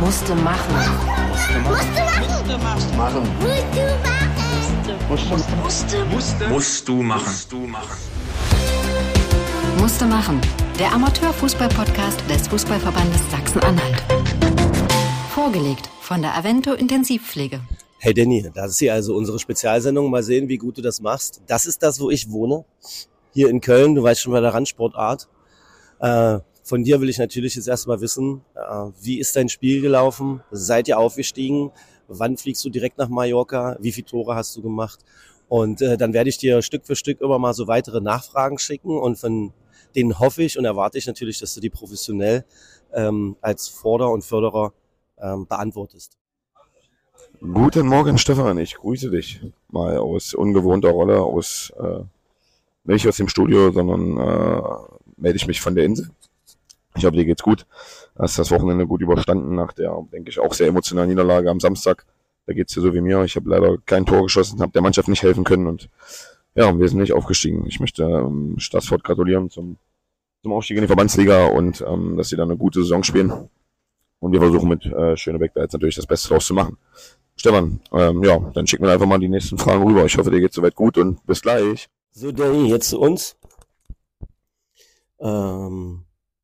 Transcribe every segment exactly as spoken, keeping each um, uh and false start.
Musste machen. Musste machen. Musste machen. Machen. Musste machen. Musste. Musste. Musst du machen. Musst du machen. Musste machen. Der Amateurfußball-Podcast des Fußballverbandes Sachsen-Anhalt. Vorgelegt von der Avento Intensivpflege. Hey Danny, das ist hier also unsere Spezialsendung. Mal sehen, wie gut du das machst. Das ist das, wo ich wohne. Hier in Köln. Du weißt schon bei der Randsportart. Äh, von dir will ich natürlich jetzt erstmal wissen, äh, wie ist dein Spiel gelaufen? Seid ihr aufgestiegen? Wann fliegst du direkt nach Mallorca? Wie viele Tore hast du gemacht? Und äh, dann werde ich dir Stück für Stück immer mal so weitere Nachfragen schicken. Und von denen hoffe ich und erwarte ich natürlich, dass du die professionell ähm, als Forder und Förderer ähm, beantwortest. Guten Morgen, Stefan. Ich grüße dich mal aus ungewohnter Rolle, aus äh, nicht aus dem Studio, sondern äh, melde ich mich von der Insel. Ich hoffe, dir geht's gut. Hast das Wochenende gut überstanden nach der, denke ich, auch sehr emotionalen Niederlage am Samstag. Da geht's dir so wie mir. Ich habe leider kein Tor geschossen, habe der Mannschaft nicht helfen können und ja, wir sind nicht aufgestiegen. Ich möchte ähm, Stassfurt gratulieren zum, zum Aufstieg in die Verbandsliga und ähm, dass sie dann eine gute Saison spielen. Und wir versuchen mit äh, Schönebeck da jetzt natürlich das Beste draus zu machen. Stefan, ähm, ja, dann schick mir einfach mal die nächsten Fragen rüber. Ich hoffe, dir geht's soweit gut und bis gleich. So, Danny, jetzt zu uns. Ähm,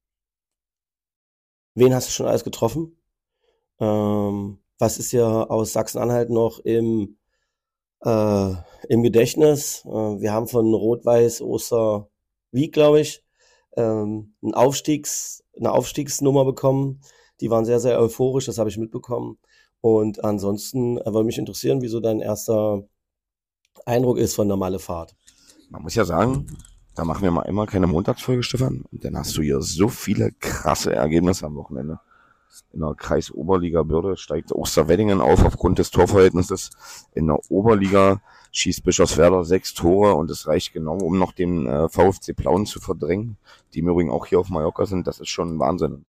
wen hast du schon alles getroffen? Ähm, was ist dir aus Sachsen-Anhalt noch im, äh, im Gedächtnis? Äh, wir haben von Rot-Weiß Osterwieck, glaube ich, ähm, einen Aufstiegs, eine Aufstiegsnummer bekommen. Die waren sehr, sehr euphorisch, das habe ich mitbekommen. Und ansonsten äh, würde mich interessieren, wie so dein erster Eindruck ist von der Malle-Fahrt. Man muss ja sagen, da machen wir mal immer keine Montagsfolge, Stefan. Und dann hast du hier so viele krasse Ergebnisse am Wochenende. In der Kreisoberliga Bürde steigt Osterweddingen auf aufgrund des Torverhältnisses. In der Oberliga schießt Bischofswerda sechs Tore und es reicht genau, um noch den äh, VfC Plauen zu verdrängen, die im Übrigen auch hier auf Mallorca sind. Das ist schon Wahnsinn.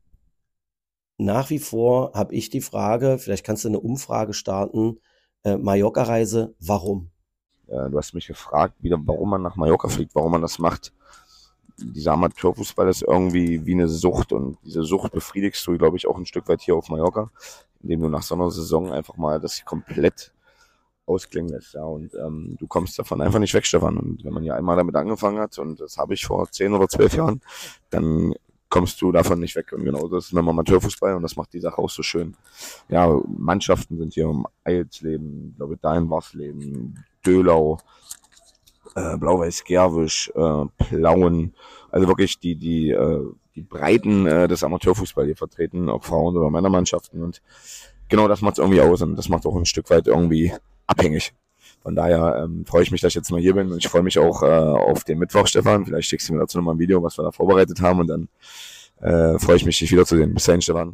Nach wie vor habe ich die Frage, vielleicht kannst du eine Umfrage starten, äh, Mallorca-Reise, warum? Äh, du hast mich gefragt, wieder, warum man nach Mallorca fliegt, warum man das macht. Dieser Amateurfußball ist irgendwie wie eine Sucht und diese Sucht befriedigst du, glaube ich, auch ein Stück weit hier auf Mallorca, indem du nach so einer Saison einfach mal das komplett ausklingen lässt. Ja, und ähm, du kommst davon einfach nicht weg, Stefan. Und wenn man ja einmal damit angefangen hat, und das habe ich vor zehn oder zwölf Jahren, dann kommst du davon nicht weg. Und genau das ist mit dem Amateurfußball und das macht die Sache auch so schön. Ja, Mannschaften sind hier um Eilsleben, ich glaube, dahin Warsleben, Dölau, äh, Blau-Weiß Gerwisch, äh, Plauen, also wirklich die die äh, die Breiten äh, des Amateurfußballs hier vertreten, ob Frauen- oder Männermannschaften und genau das macht es irgendwie aus und das macht auch ein Stück weit irgendwie abhängig. Von daher ähm, freue ich mich, dass ich jetzt mal hier bin und ich freue mich auch äh, auf den Mittwoch, Stefan. Vielleicht schickst du mir dazu nochmal ein Video, was wir da vorbereitet haben und dann äh, freue ich mich, dich wiederzusehen. Bis dahin, Stefan.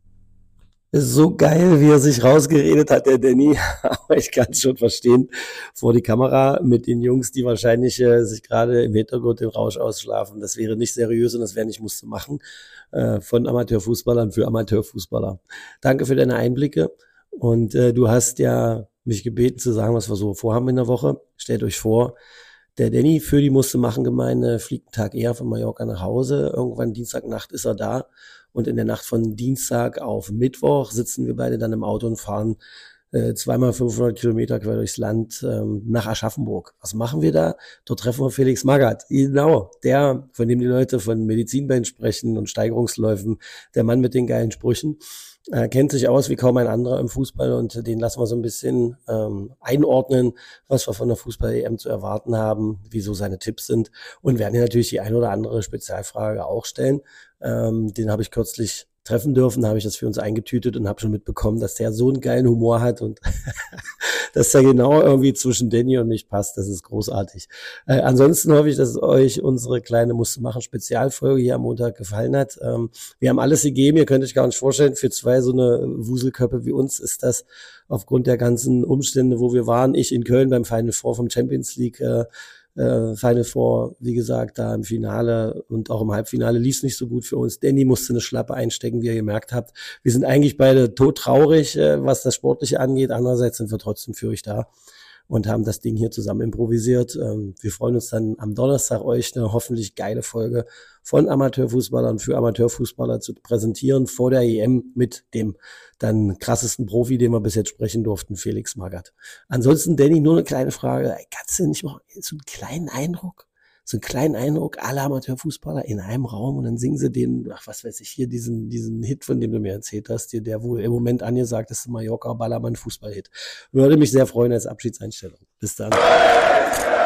So geil, wie er sich rausgeredet hat, der Danny. Aber ich kann es schon verstehen, vor die Kamera mit den Jungs, die wahrscheinlich äh, sich gerade im Hintergrund den Rausch ausschlafen. Das wäre nicht seriös und das wäre nicht musste machen äh, von Amateurfußballern für Amateurfußballer. Danke für deine Einblicke. Und äh, du hast ja mich gebeten zu sagen, was wir so vorhaben in der Woche. Stellt euch vor, der Danny für die Musste-Machen-Gemeinde fliegt einen Tag eher von Mallorca nach Hause. Irgendwann Dienstagnacht ist er da. Und in der Nacht von Dienstag auf Mittwoch sitzen wir beide dann im Auto und fahren äh, zweimal fünfhundert Kilometer quer durchs Land ähm, nach Aschaffenburg. Was machen wir da? Dort treffen wir Felix Magath. Genau, der, von dem die Leute von Medizinbällen sprechen und Steigerungsläufen, der Mann mit den geilen Sprüchen. Er kennt sich aus wie kaum ein anderer im Fußball und den lassen wir so ein bisschen ähm, einordnen, was wir von der Fußball-E M zu erwarten haben, wie so seine Tipps sind und werden hier natürlich die ein oder andere Spezialfrage auch stellen. Ähm, den habe ich kürzlich treffen dürfen, habe ich das für uns eingetütet und habe schon mitbekommen, dass der so einen geilen Humor hat und dass der genau irgendwie zwischen Danny und mich passt. Das ist großartig. Äh, ansonsten hoffe ich, dass euch unsere kleine Musste-machen-Spezialfolge hier am Montag gefallen hat. Ähm, wir haben alles gegeben. Ihr könnt euch gar nicht vorstellen, für zwei so eine Wuselköppe wie uns ist das aufgrund der ganzen Umstände, wo wir waren. Ich in Köln beim Final Four vom Champions League äh, Äh, Final Four, wie gesagt, da im Finale und auch im Halbfinale lief es nicht so gut für uns. Danny musste eine Schlappe einstecken, wie ihr gemerkt habt. Wir sind eigentlich beide todtraurig, äh, was das Sportliche angeht. Andererseits sind wir trotzdem für euch da. und haben das Ding hier zusammen improvisiert. Ähm, wir freuen uns dann am Donnerstag, euch eine hoffentlich geile Folge von Amateurfußballern für Amateurfußballer zu präsentieren vor der E M mit dem dann krassesten Profi, den wir bis jetzt sprechen durften, Felix Magath. Ansonsten, Danny, nur eine kleine Frage. Kannst du nicht mal so einen kleinen Eindruck, so einen kleinen Eindruck, alle Amateurfußballer in einem Raum und dann singen sie den, ach, was weiß ich, hier diesen, diesen Hit, von dem du mir erzählt hast, der, der wohl im Moment angesagt ist, Mallorca Ballermann Fußballhit. Würde mich sehr freuen als Abschiedseinstellung. Bis dann.